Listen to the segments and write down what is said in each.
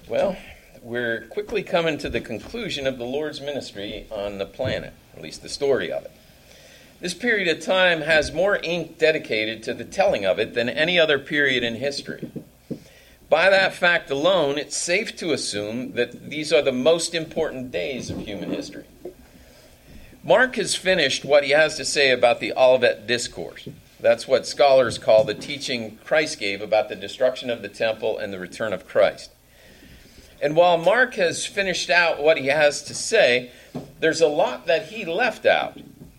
Well, we're quickly coming to the conclusion of the Lord's ministry on the planet, at least the story of it. This period of time has more ink dedicated to the telling of it than any other period in history. By that fact alone, it's safe to assume that these are the most important days of human history. Mark has finished what he has to say about the Olivet Discourse. That's what scholars call the teaching Christ gave about the destruction of the temple and the return of Christ. And while Mark has finished out what he has to say, there's a lot that he left out.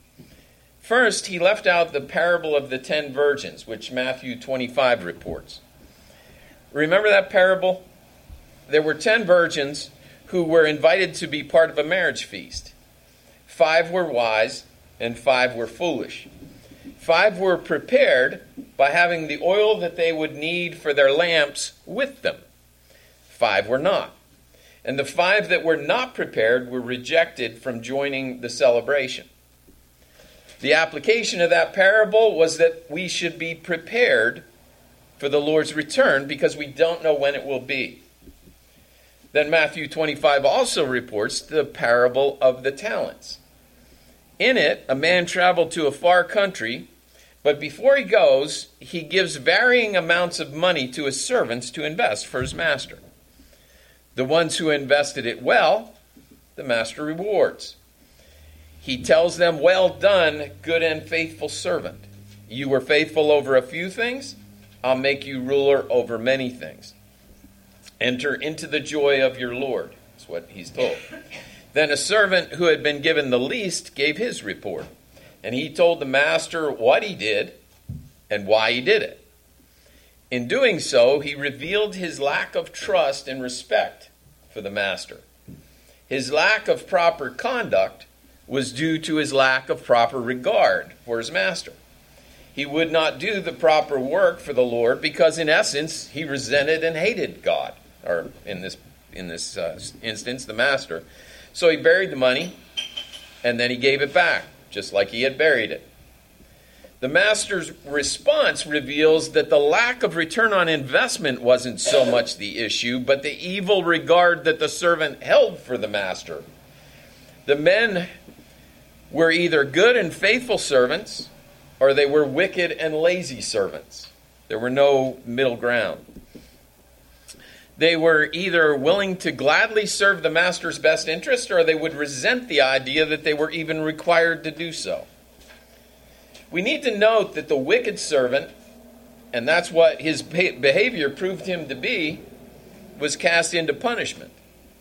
First, he left out the parable of the 10 virgins, which Matthew 25 reports. Remember that parable? There were 10 virgins who were invited to be part of a marriage feast. 5 were wise and 5 were foolish. 5 were prepared by having the oil that they would need for their lamps with them. 5 were not. And the 5 that were not prepared were rejected from joining the celebration. The application of that parable was that we should be prepared for the Lord's return because we don't know when it will be. Then Matthew 25 also reports the parable of the talents. In it, a man traveled to a far country, but before he goes, he gives varying amounts of money to his servants to invest for his master. The ones who invested it well, the master rewards. He tells them, "Well done, good and faithful servant. You were faithful over a few things, I'll make you ruler over many things. Enter into the joy of your Lord." That's what he's told. Then a servant who had been given the least gave his report, and he told the master what he did and why he did it. In doing so, he revealed his lack of trust and respect for the master. His lack of proper conduct was due to his lack of proper regard for his master. He would not do the proper work for the Lord because, in essence, he resented and hated God, or in this instance, the master. So he buried the money, and then he gave it back, just like he had buried it. The master's response reveals that the lack of return on investment wasn't so much the issue, but the evil regard that the servant held for the master. The men were either good and faithful servants, or they were wicked and lazy servants. There were no middle ground. They were either willing to gladly serve the master's best interest, or they would resent the idea that they were even required to do so. We need to note that the wicked servant, and that's what his behavior proved him to be, was cast into punishment.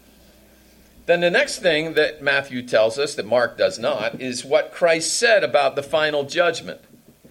Then the next thing that Matthew tells us, that Mark does not, is what Christ said about the final judgment.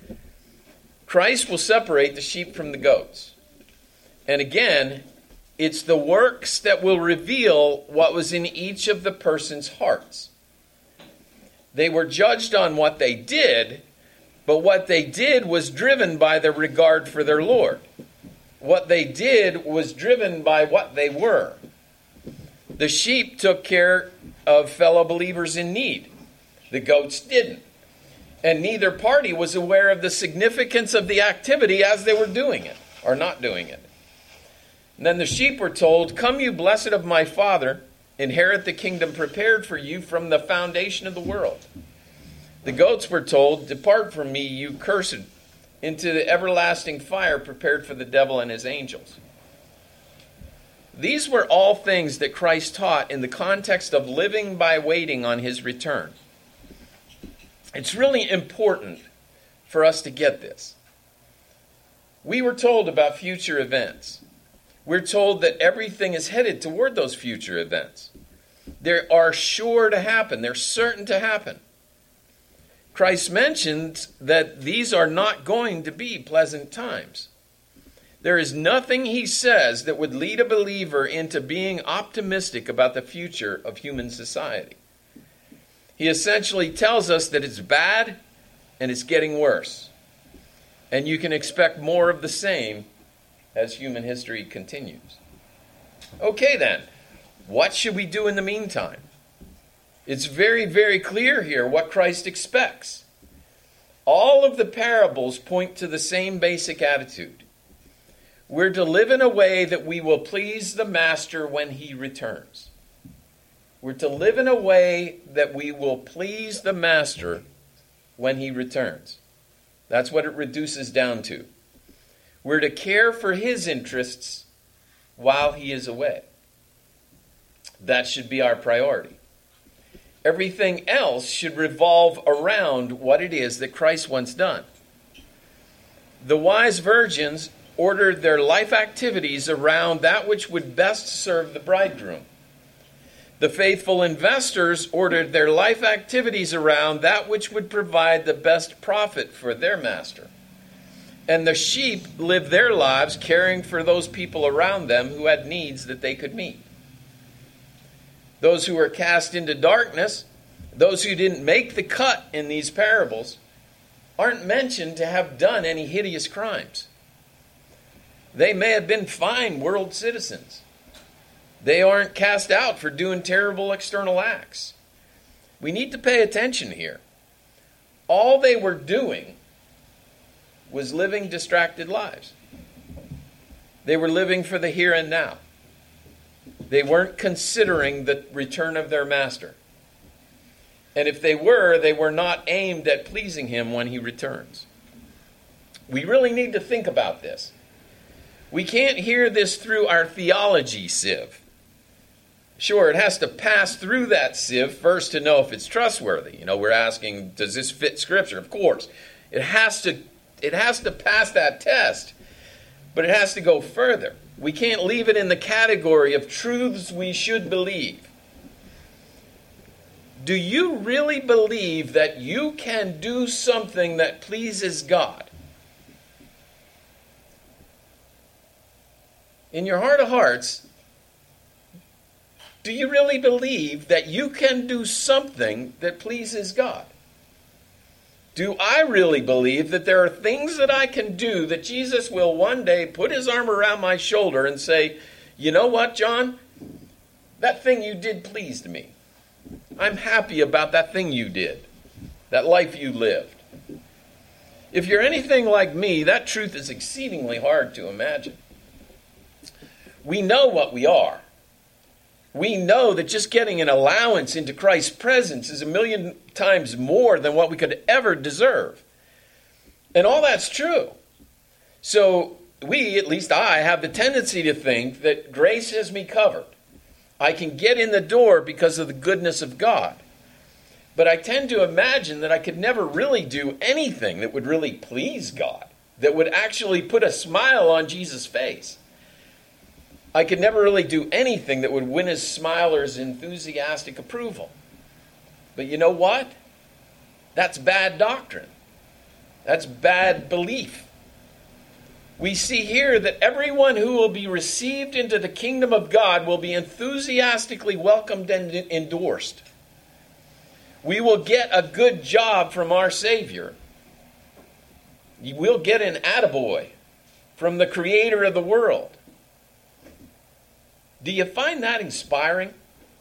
Christ will separate the sheep from the goats. And again, it's the works that will reveal what was in each of the person's hearts. They were judged on what they did, but what they did was driven by their regard for their Lord. What they did was driven by what they were. The sheep took care of fellow believers in need. The goats didn't. And neither party was aware of the significance of the activity as they were doing it, or not doing it. And then the sheep were told, "Come, you blessed of my Father, inherit the kingdom prepared for you from the foundation of the world." The goats were told, "Depart from me, you cursed, into the everlasting fire prepared for the devil and his angels." These were all things that Christ taught in the context of living by waiting on his return. It's really important for us to get this. We were told about future events. We're told that everything is headed toward those future events. They are sure to happen. They're certain to happen. Christ mentions that these are not going to be pleasant times. There is nothing he says that would lead a believer into being optimistic about the future of human society. He essentially tells us that it's bad and it's getting worse. And you can expect more of the same as human history continues. Okay then, what should we do in the meantime? It's very, very clear here what Christ expects. All of the parables point to the same basic attitude. We're to live in a way that we will please the master when he returns. We're to live in a way that we will please the master when he returns. That's what it reduces down to. We're to care for his interests while he is away. That should be our priority. Everything else should revolve around what it is that Christ wants done. The wise virgins ordered their life activities around that which would best serve the bridegroom. The faithful investors ordered their life activities around that which would provide the best profit for their master. And the sheep lived their lives caring for those people around them who had needs that they could meet. Those who were cast into darkness, those who didn't make the cut in these parables, aren't mentioned to have done any hideous crimes. They may have been fine world citizens. They aren't cast out for doing terrible external acts. We need to pay attention here. All they were doing was living distracted lives. They were living for the here and now. They weren't considering the return of their master. And if they were not aimed at pleasing him when he returns. We really need to think about this. We can't hear this through our theology sieve. Sure, it has to pass through that sieve first to know if it's trustworthy. We're asking, does this fit Scripture? Of course. It has to pass that test, but it has to go further. We can't leave it in the category of truths we should believe. Do you really believe that you can do something that pleases God? In your heart of hearts, do you really believe that you can do something that pleases God? Do I really believe that there are things that I can do that Jesus will one day put his arm around my shoulder and say, you know what, John? That thing you did pleased me. I'm happy about that thing you did, that life you lived. If you're anything like me, that truth is exceedingly hard to imagine. We know what we are. We know that just getting an allowance into Christ's presence is 1,000,000 times more than what we could ever deserve. And all that's true. So we, at least I, have the tendency to think that grace has me covered. I can get in the door because of the goodness of God. But I tend to imagine that I could never really do anything that would really please God, that would actually put a smile on Jesus' face. I could never really do anything that would win his smile or his enthusiastic approval. But you know what? That's bad doctrine. That's bad belief. We see here that everyone who will be received into the kingdom of God will be enthusiastically welcomed and endorsed. We will get a good job from our Savior. We'll get an attaboy from the Creator of the world. Do you find that inspiring?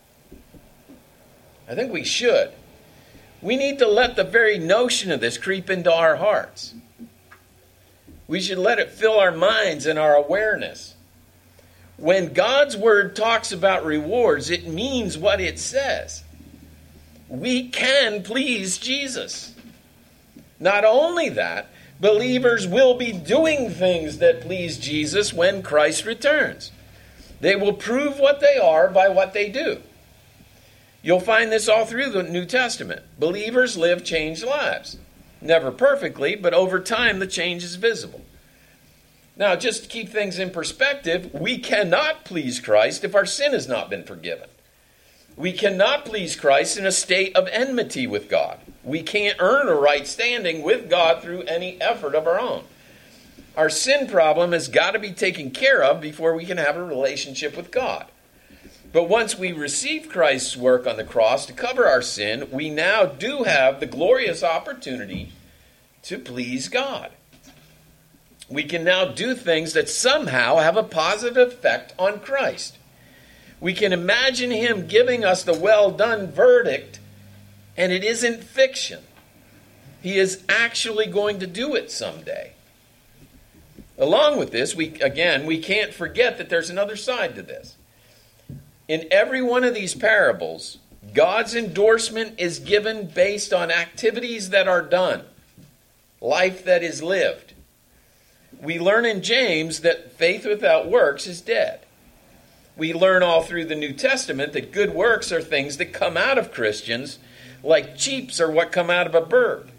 I think we should. We need to let the very notion of this creep into our hearts. We should let it fill our minds and our awareness. When God's word talks about rewards, it means what it says. We can please Jesus. Not only that, believers will be doing things that please Jesus when Christ returns. They will prove what they are by what they do. You'll find this all through the New Testament. Believers live changed lives. Never perfectly, but over time the change is visible. Now, just to keep things in perspective, we cannot please Christ if our sin has not been forgiven. We cannot please Christ in a state of enmity with God. We can't earn a right standing with God through any effort of our own. Our sin problem has got to be taken care of before we can have a relationship with God. But once we receive Christ's work on the cross to cover our sin, we now do have the glorious opportunity to please God. We can now do things that somehow have a positive effect on Christ. We can imagine him giving us the well-done verdict, and it isn't fiction. He is actually going to do it someday. Along with this, we can't forget that there's another side to this. In every one of these parables, God's endorsement is given based on activities that are done, life that is lived. We learn in James that faith without works is dead. We learn all through the New Testament that good works are things that come out of Christians, like cheeps are what come out of a bird.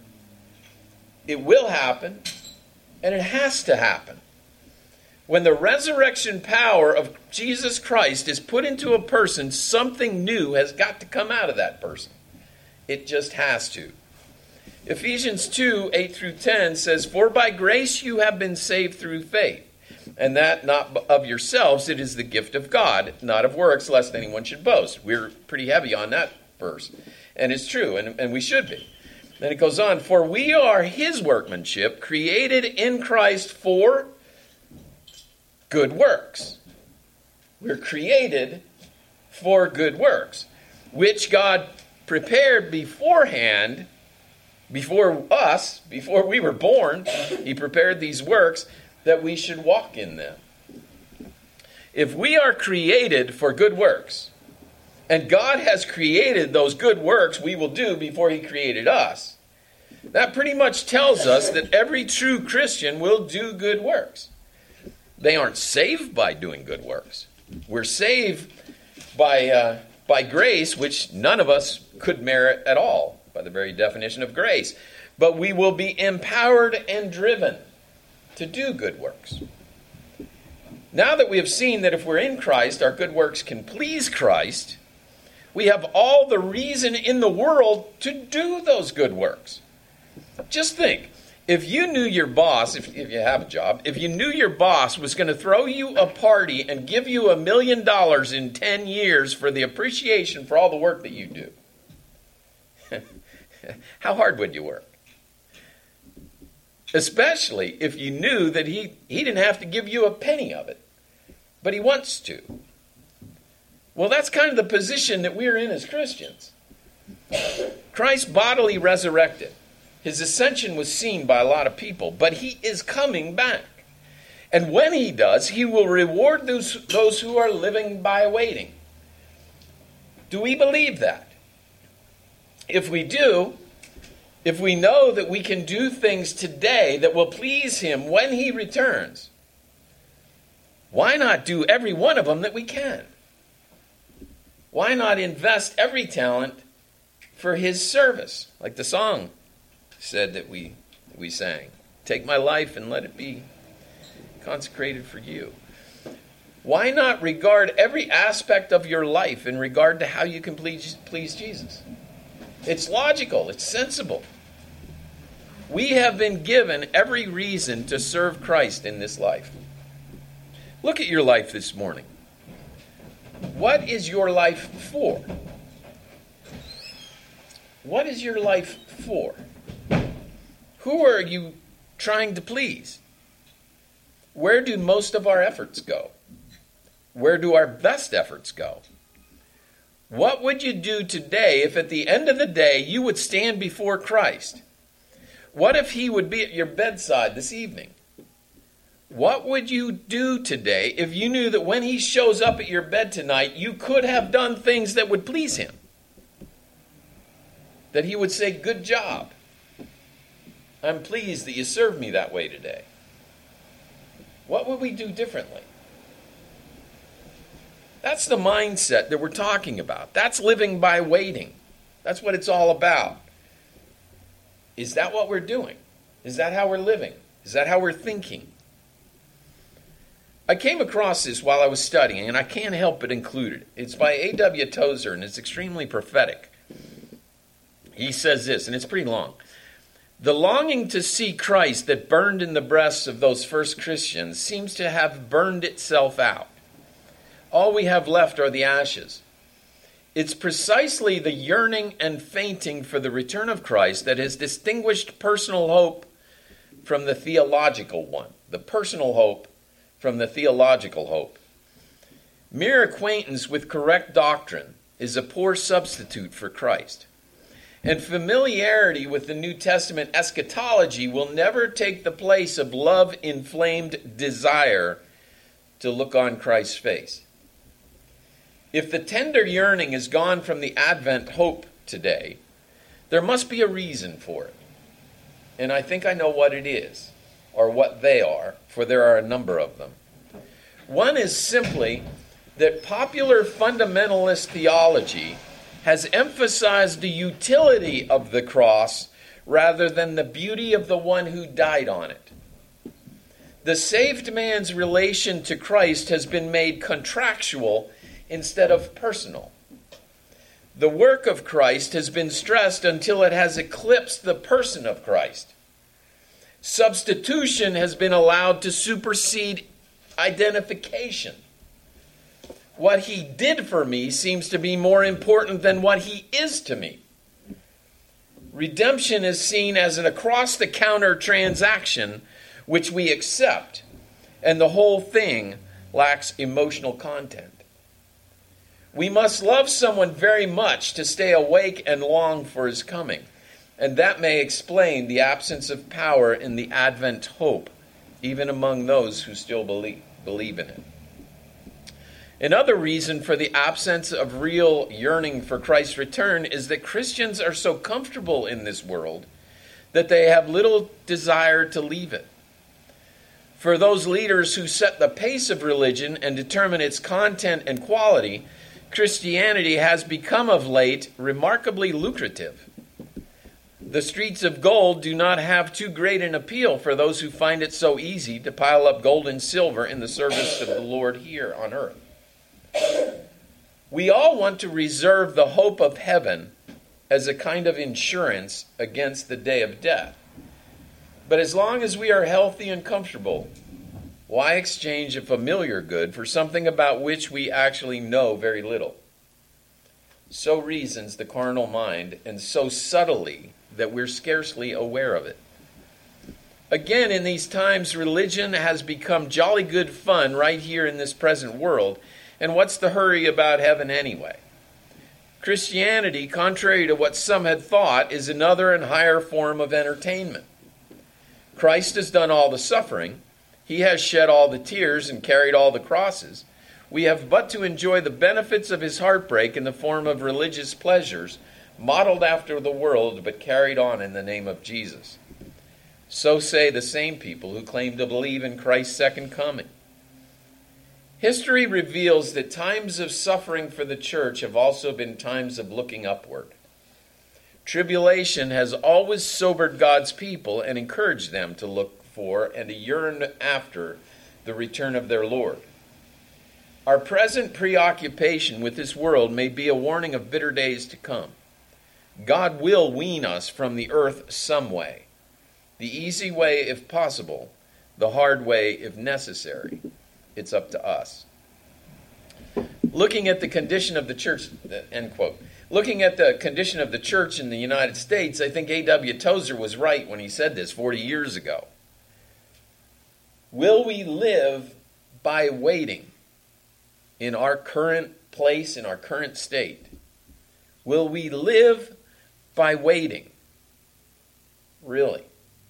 It will happen, and it has to happen. When the resurrection power of Jesus Christ is put into a person, something new has got to come out of that person. It just has to. Ephesians 2, 8 through 10 says, "For by grace you have been saved through faith, and that not of yourselves, it is the gift of God, not of works, lest anyone should boast." We're pretty heavy on that verse. And it's true, and we should be. Then it goes on, "For we are his workmanship, created in Christ for good works." We're created for good works, which God prepared beforehand, before us, before we were born. He prepared these works that we should walk in them. If we are created for good works, and God has created those good works we will do before he created us, that pretty much tells us that every true Christian will do good works. They aren't saved by doing good works. We're saved by grace, which none of us could merit at all, by the very definition of grace. But we will be empowered and driven to do good works. Now that we have seen that if we're in Christ, our good works can please Christ, we have all the reason in the world to do those good works. Just think, if you knew your boss, if you have a job, if you knew your boss was going to throw you a party and give you $1 million in 10 years for the appreciation for all the work that you do, how hard would you work? Especially if you knew that he didn't have to give you a penny of it, but he wants to. Well, that's kind of the position that we're in as Christians. Christ bodily resurrected. His ascension was seen by a lot of people, but he is coming back. And when he does, he will reward those who are living by waiting. Do we believe that? If we do, if we know that we can do things today that will please him when he returns, why not do every one of them that we can? Why not invest every talent for his service, like the song said that we sang? Take my life and let it be consecrated for you. Why not regard every aspect of your life in regard to how you can please Jesus? It's logical. It's sensible. We have been given every reason to serve Christ in this life. Look at your life this morning. What is your life for? What is your life for? Who are you trying to please? Where do most of our efforts go? Where do our best efforts go? What would you do today if at the end of the day you would stand before Christ? What if he would be at your bedside this evening? What would you do today if you knew that when he shows up at your bed tonight, you could have done things that would please him? That he would say, "Good job. I'm pleased that you served me that way today." What would we do differently? That's the mindset that we're talking about. That's living by waiting. That's what it's all about. Is that what we're doing? Is that how we're living? Is that how we're thinking? I came across this while I was studying, and I can't help but include it. It's by A.W. Tozer, and it's extremely prophetic. He says this, and it's pretty long. The longing to see Christ that burned in the breasts of those first Christians seems to have burned itself out. All we have left are the ashes. It's precisely the yearning and fainting for the return of Christ that has distinguished personal hope from the theological one. The personal hope from the theological hope. Mere acquaintance with correct doctrine is a poor substitute for Christ. And familiarity with the New Testament eschatology will never take the place of love-inflamed desire to look on Christ's face. If the tender yearning is gone from the Advent hope today, there must be a reason for it. And I think I know what it is, or what they are, for there are a number of them. One is simply that popular fundamentalist theology has emphasized the utility of the cross rather than the beauty of the one who died on it. The saved man's relation to Christ has been made contractual instead of personal. The work of Christ has been stressed until it has eclipsed the person of Christ. Substitution has been allowed to supersede identification. What he did for me seems to be more important than what he is to me. Redemption is seen as an across-the-counter transaction which we accept, and the whole thing lacks emotional content. We must love someone very much to stay awake and long for his coming, and that may explain the absence of power in the Advent hope, even among those who still believe in it. Another reason for the absence of real yearning for Christ's return is that Christians are so comfortable in this world that they have little desire to leave it. For those leaders who set the pace of religion and determine its content and quality, Christianity has become of late remarkably lucrative. The streets of gold do not have too great an appeal for those who find it so easy to pile up gold and silver in the service of the Lord here on earth. We all want to reserve the hope of heaven as a kind of insurance against the day of death. But as long as we are healthy and comfortable, why exchange a familiar good for something about which we actually know very little? So reasons the carnal mind, and so subtly that we're scarcely aware of it. Again, in these times, religion has become jolly good fun right here in this present world, and what's the hurry about heaven anyway? Christianity, contrary to what some had thought, is another and higher form of entertainment. Christ has done all the suffering. He has shed all the tears and carried all the crosses. We have but to enjoy the benefits of his heartbreak in the form of religious pleasures, modeled after the world, but carried on in the name of Jesus. So say the same people who claim to believe in Christ's second coming. History reveals that times of suffering for the church have also been times of looking upward. Tribulation has always sobered God's people and encouraged them to look for and to yearn after the return of their Lord. Our present preoccupation with this world may be a warning of bitter days to come. God will wean us from the earth some way. The easy way if possible, the hard way if necessary. It's up to us. Looking at the condition of the church, end quote. Looking at the condition of the church in the United States, I think A.W. Tozer was right when he said this 40 years ago. Will we live by waiting in our current place, in our current state? Will we live by waiting? Really?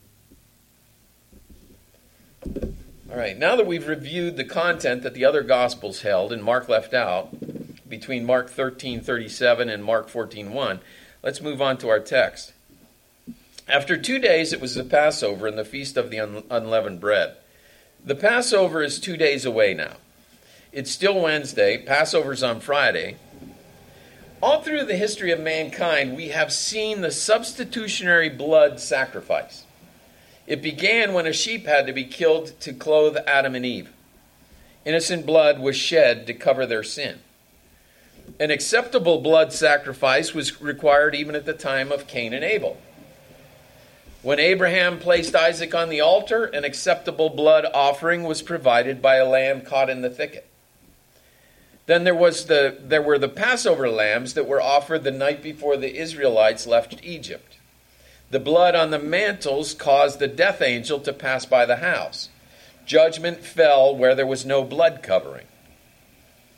All right, now that we've reviewed the content that the other Gospels held and Mark left out, between Mark 13:37 and Mark 14:1, let's move on to our text. After 2 days, it was the Passover and the Feast of the Unleavened Bread. The Passover is 2 days away now. It's still Wednesday. Passover's on Friday. All through the history of mankind, we have seen the substitutionary blood sacrifice. It began when a sheep had to be killed to clothe Adam and Eve. Innocent blood was shed to cover their sin. An acceptable blood sacrifice was required even at the time of Cain and Abel. When Abraham placed Isaac on the altar, an acceptable blood offering was provided by a lamb caught in the thicket. Then there were the Passover lambs that were offered the night before the Israelites left Egypt. The blood on the mantles caused the death angel to pass by the house. Judgment fell where there was no blood covering.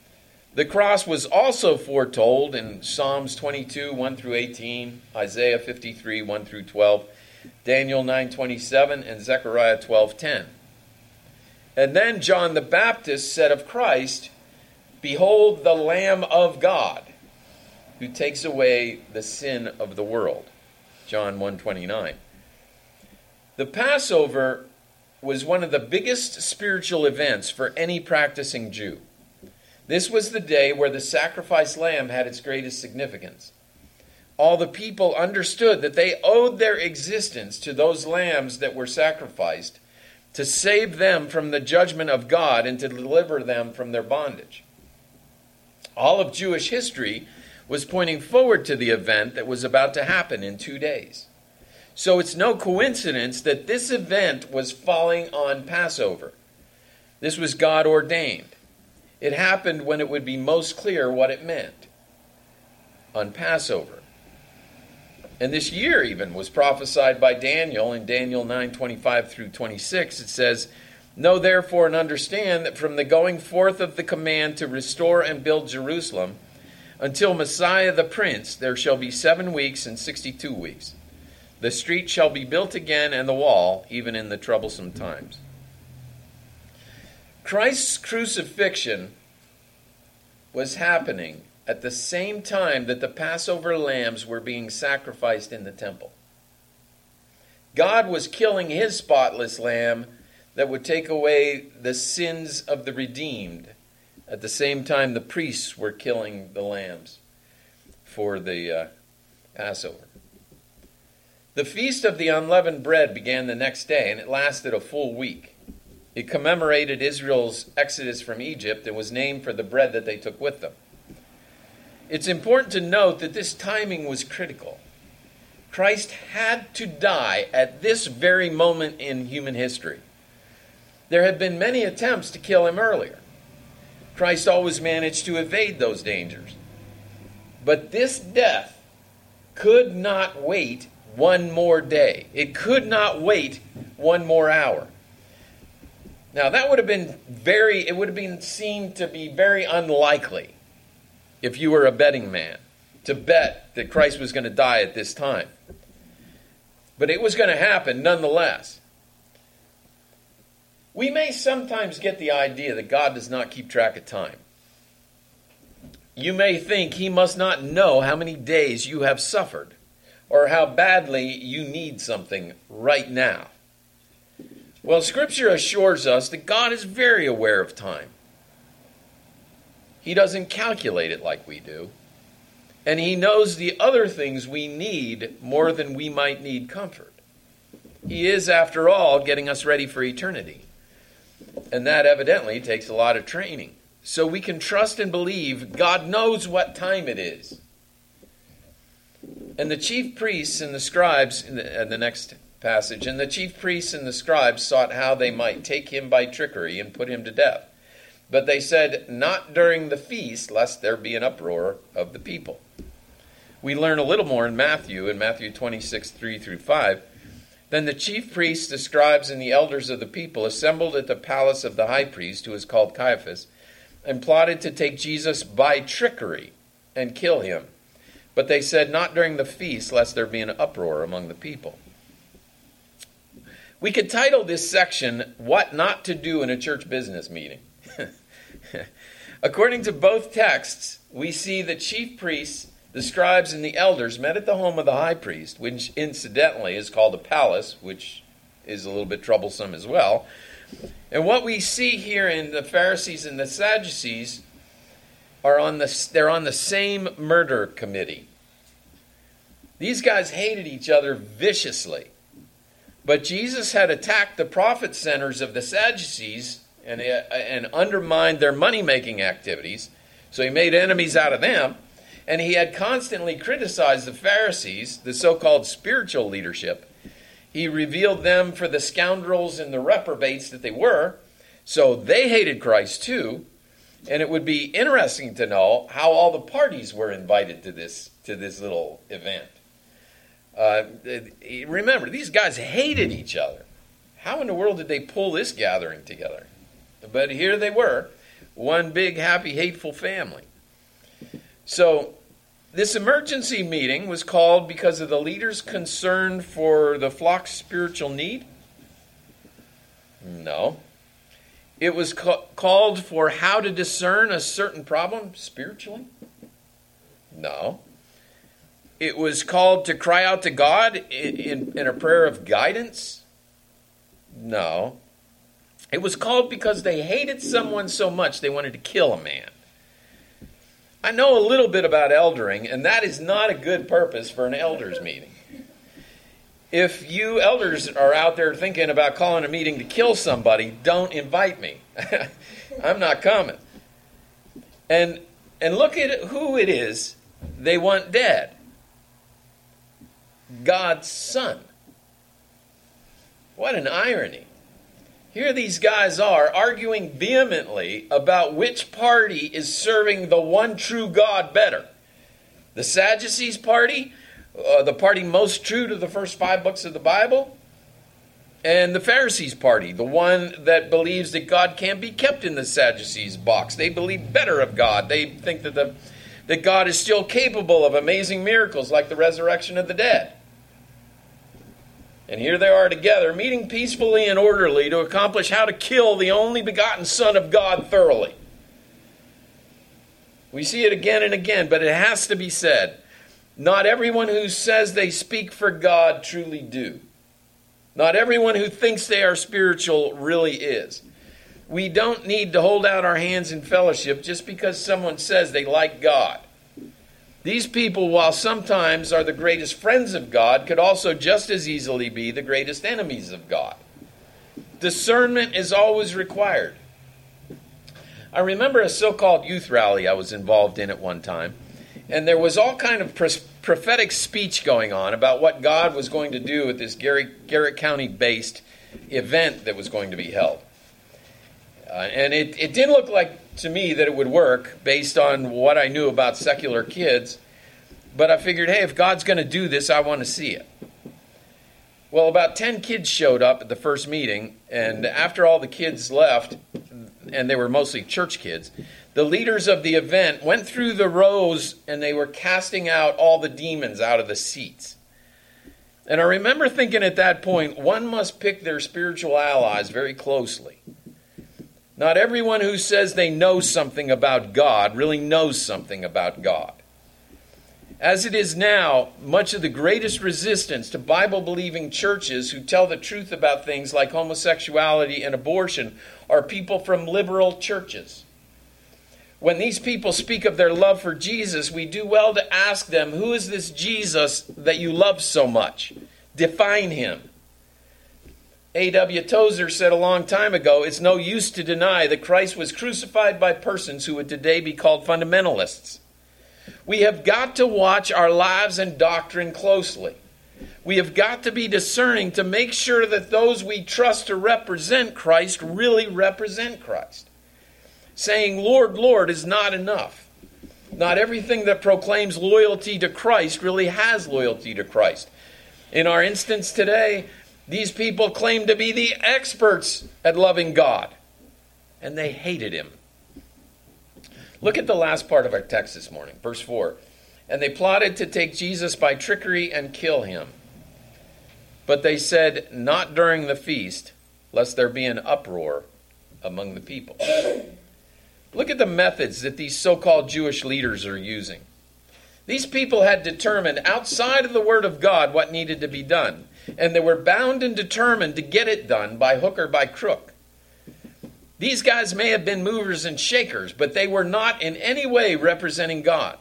The cross was also foretold in Psalms 22, 1 through 18, Isaiah 53, 1 through 12, Daniel 9:27, and Zechariah 12:10. And then John the Baptist said of Christ, "Behold the Lamb of God, who takes away the sin of the world." John 1:29. The Passover was one of the biggest spiritual events for any practicing Jew. This was the day where the sacrificed lamb had its greatest significance. All the people understood that they owed their existence to those lambs that were sacrificed to save them from the judgment of God and to deliver them from their bondage. All of Jewish history was pointing forward to the event that was about to happen in 2 days. So it's no coincidence that this event was falling on Passover. This was God ordained. It happened when it would be most clear what it meant. On Passover. And this year even was prophesied by Daniel in Daniel 9:25 through 26. It says, "Know therefore and understand that from the going forth of the command to restore and build Jerusalem until Messiah the Prince, there shall be 7 weeks and 62 weeks. The street shall be built again and the wall, even in the troublesome times." Christ's crucifixion was happening at the same time that the Passover lambs were being sacrificed in the temple. God was killing his spotless lamb that would take away the sins of the redeemed. At the same time, the priests were killing the lambs for the Passover. The Feast of the Unleavened Bread began the next day, and it lasted a full week. It commemorated Israel's exodus from Egypt and was named for the bread that they took with them. It's important to note that this timing was critical. Christ had to die at this very moment in human history. There had been many attempts to kill him earlier. Christ always managed to evade those dangers. But this death could not wait one more day. It could not wait one more hour. Now that would have been seen to be very unlikely if you were a betting man to bet that Christ was going to die at this time. But it was going to happen nonetheless. We may sometimes get the idea that God does not keep track of time. You may think he must not know how many days you have suffered or how badly you need something right now. Well, Scripture assures us that God is very aware of time. He doesn't calculate it like we do. And he knows the other things we need more than we might need comfort. He is, after all, getting us ready for eternity. And that evidently takes a lot of training. So we can trust and believe God knows what time it is. And the chief priests and the scribes, in the next passage, and the chief priests and the scribes sought how they might take him by trickery and put him to death. But they said, "Not during the feast, lest there be an uproar of the people." We learn a little more in Matthew 26, 3 through 5. Then the chief priests, the scribes, and the elders of the people assembled at the palace of the high priest, who is called Caiaphas, and plotted to take Jesus by trickery and kill him. But they said, "Not during the feast, lest there be an uproar among the people." We could title this section, "What Not to Do in a Church Business Meeting." According to both texts, we see the chief priests, the scribes, and the elders met at the home of the high priest, which incidentally is called a palace, which is a little bit troublesome as well. And what we see here in the Pharisees and the Sadducees they're on the same murder committee. These guys hated each other viciously. But Jesus had attacked the profit centers of the Sadducees and undermined their money-making activities. So he made enemies out of them. And he had constantly criticized the Pharisees, the so-called spiritual leadership. He revealed them for the scoundrels and the reprobates that they were. So they hated Christ too. And it would be interesting to know how all the parties were invited to this little event. Remember, these guys hated each other. How in the world did they pull this gathering together? But here they were. one big, happy, hateful family. So this emergency meeting was called because of the leader's concern for the flock's spiritual need? No. It was called for how to discern a certain problem spiritually? No. It was called to cry out to God in a prayer of guidance? No. It was called because they hated someone so much they wanted to kill a man. I know a little bit about eldering, and that is not a good purpose for an elders meeting. If you elders are out there thinking about calling a meeting to kill somebody, don't invite me. I'm not coming. And look at who it is they want dead. God's Son. What an irony. Here these guys are arguing vehemently about which party is serving the one true God better. The Sadducees party, the party most true to the first 5 books of the Bible, and the Pharisees party, the one that believes that God can't be kept in the Sadducees box. They believe better of God. They think that God is still capable of amazing miracles like the resurrection of the dead. And here they are together, meeting peacefully and orderly to accomplish how to kill the only begotten Son of God thoroughly. We see it again and again, but it has to be said. Not everyone who says they speak for God truly do. Not everyone who thinks they are spiritual really is. We don't need to hold out our hands in fellowship just because someone says they like God. These people, while sometimes are the greatest friends of God, could also just as easily be the greatest enemies of God. Discernment is always required. I remember a so-called youth rally I was involved in at one time, and there was all kind of prophetic speech going on about what God was going to do at this Garrett County-based event that was going to be held. And it didn't look like to me that it would work based on what I knew about secular kids. But I figured, hey, if God's going to do this, I want to see it. Well, about 10 kids showed up at the first meeting. And after all the kids left, and they were mostly church kids, the leaders of the event went through the rows and they were casting out all the demons out of the seats. And I remember thinking at that point, one must pick their spiritual allies very closely. Not everyone who says they know something about God really knows something about God. As it is now, much of the greatest resistance to Bible-believing churches who tell the truth about things like homosexuality and abortion are people from liberal churches. When these people speak of their love for Jesus, we do well to ask them, who is this Jesus that you love so much? Define him. A.W. Tozer said a long time ago, it's no use to deny that Christ was crucified by persons who would today be called fundamentalists. We have got to watch our lives and doctrine closely. We have got to be discerning to make sure that those we trust to represent Christ really represent Christ. Saying, Lord, Lord, is not enough. Not everything that proclaims loyalty to Christ really has loyalty to Christ. In our instance today, these people claim to be the experts at loving God, and they hated him. Look at the last part of our text this morning, verse 4. And they plotted to take Jesus by trickery and kill him. But they said, not during the feast, lest there be an uproar among the people. Look at the methods that these so-called Jewish leaders are using. These people had determined outside of the Word of God what needed to be done. And they were bound and determined to get it done by hook or by crook. These guys may have been movers and shakers, but they were not in any way representing God.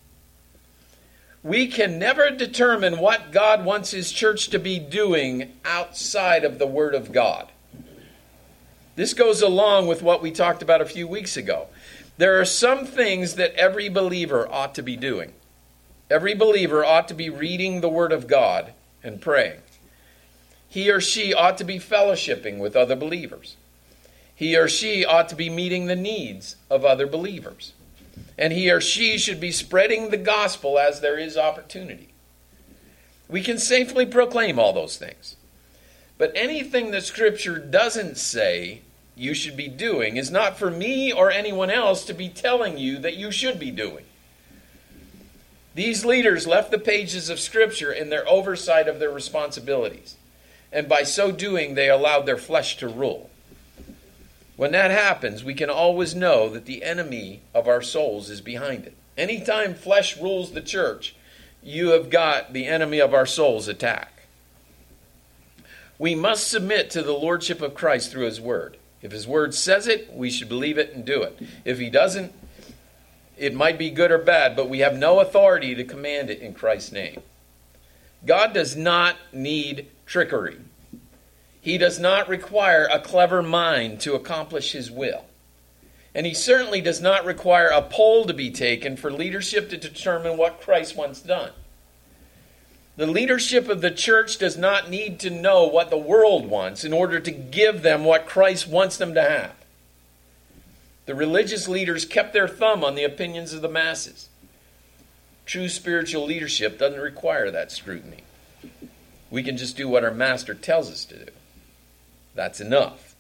We can never determine what God wants his church to be doing outside of the Word of God. This goes along with what we talked about a few weeks ago. There are some things that every believer ought to be doing. Every believer ought to be reading the Word of God and praying. He or she ought to be fellowshipping with other believers. He or she ought to be meeting the needs of other believers. And he or she should be spreading the gospel as there is opportunity. We can safely proclaim all those things. But anything that Scripture doesn't say you should be doing is not for me or anyone else to be telling you that you should be doing. These leaders left the pages of Scripture in their oversight of their responsibilities, and by so doing, they allowed their flesh to rule. When that happens, we can always know that the enemy of our souls is behind it. Anytime flesh rules the church, you have got the enemy of our souls attack. We must submit to the lordship of Christ through his word. If his word says it, we should believe it and do it. If he doesn't, it might be good or bad, but we have no authority to command it in Christ's name. God does not need trickery. He does not require a clever mind to accomplish his will. And he certainly does not require a poll to be taken for leadership to determine what Christ wants done. The leadership of the church does not need to know what the world wants in order to give them what Christ wants them to have. The religious leaders kept their thumb on the opinions of the masses. True spiritual leadership doesn't require that scrutiny. We can just do what our master tells us to do. That's enough.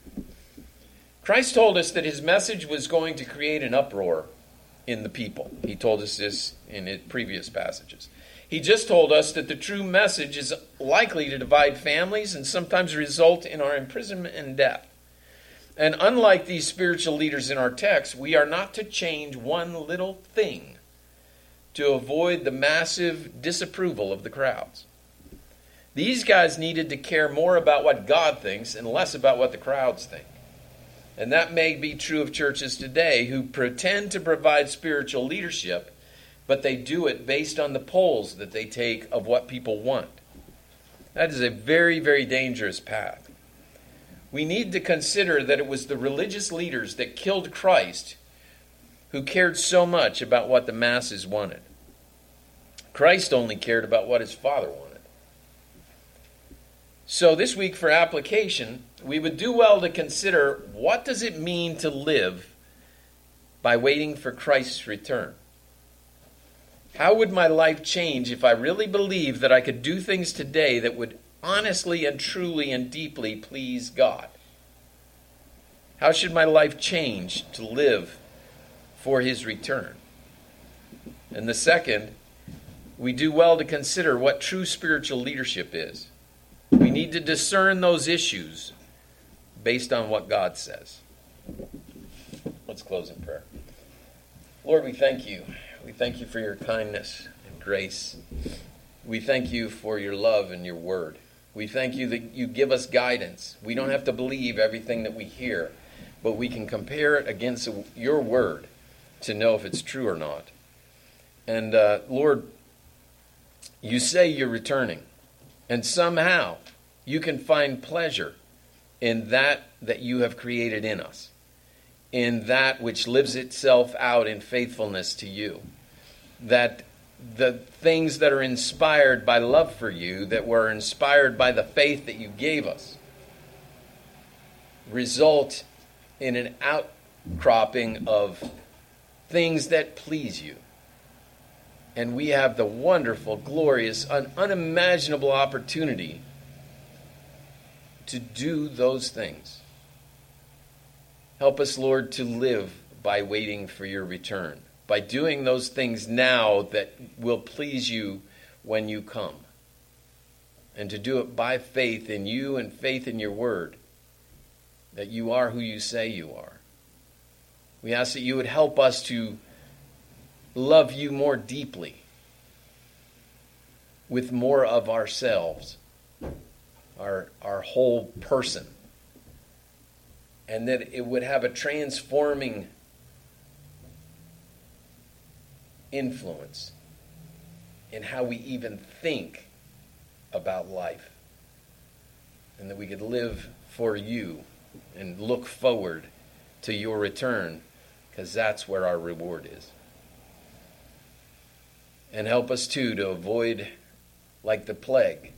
Christ told us that his message was going to create an uproar in the people. He told us this in his previous passages. He just told us that the true message is likely to divide families and sometimes result in our imprisonment and death. And unlike these spiritual leaders in our text, we are not to change one little thing to avoid the massive disapproval of the crowds. These guys needed to care more about what God thinks and less about what the crowds think. And that may be true of churches today who pretend to provide spiritual leadership, but they do it based on the polls that they take of what people want. That is a very, very dangerous path. We need to consider that it was the religious leaders that killed Christ who cared so much about what the masses wanted. Christ only cared about what his Father wanted. So this week for application, we would do well to consider, what does it mean to live by waiting for Christ's return? How would my life change if I really believed that I could do things today that would honestly and truly and deeply please God? How should my life change to live for his return? And the second, we do well to consider what true spiritual leadership is. We need to discern those issues based on what God says. Let's close in prayer. Lord, we thank you. We thank you for your kindness and grace. We thank you for your love and your word. We thank you that you give us guidance. We don't have to believe everything that we hear, but we can compare it against your word to know if it's true or not. And Lord, you say you're returning. And somehow you can find pleasure in that you have created in us, in that which lives itself out in faithfulness to you. That the things that are inspired by love for you, that were inspired by the faith that you gave us, result in an outcropping of things that please you. And we have the wonderful, glorious, unimaginable opportunity to do those things. Help us, Lord, to live by waiting for your return, by doing those things now that will please you when you come, and to do it by faith in you and faith in your word, that you are who you say you are. We ask that you would help us to love you more deeply, with more of ourselves, our whole person, and that it would have a transforming influence in how we even think about life, and that we could live for you and look forward to your return, because that's where our reward is. And help us, too, to avoid, like the plague,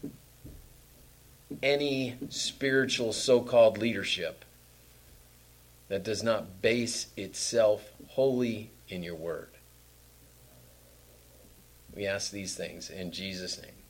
any spiritual so-called leadership that does not base itself wholly in your word. We ask these things in Jesus' name.